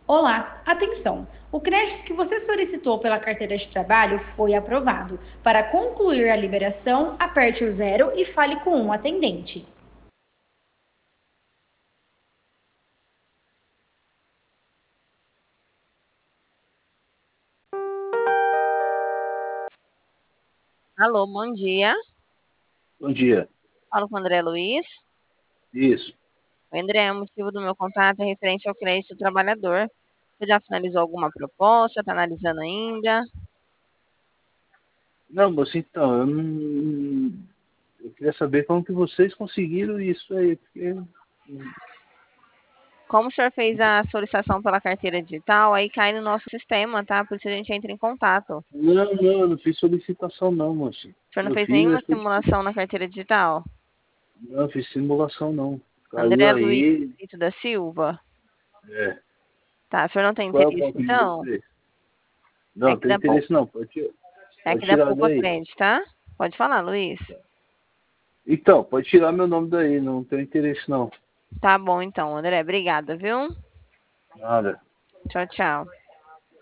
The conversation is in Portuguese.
Olá, atenção! O crédito que você solicitou pela carteira de trabalho foi aprovado. Para concluir a liberação, aperte o zero e fale com um atendente. Alô, bom dia. Bom dia. Falo com o André Luiz. Isso. O André, o motivo do meu contato é referente ao crédito do trabalhador. Você já finalizou alguma proposta? Está analisando ainda? Não, moça, então, eu não. Eu queria saber como que vocês conseguiram isso aí, porque. Como o senhor fez a solicitação pela carteira digital, aí cai no nosso sistema, tá? Por isso a gente entra em contato. Não, não, eu não fiz solicitação não, moça. O senhor não Eu fez fiz nenhuma essa. simulação na carteira digital? Não, fiz simulação não. Caiu André Luiz aí. Brito da Silva? É. Tá, o senhor não tem Qual é o interesse, banco de então? vocês? Não, É não que tem dá pouco, interesse não. é Pode que dá tirar pouco daí. crédito, tá? Pode falar, Luiz. Então, pode tirar meu nome daí, não tem interesse não. Tá bom, então, André. Obrigada, viu? Nada. Tchau, tchau.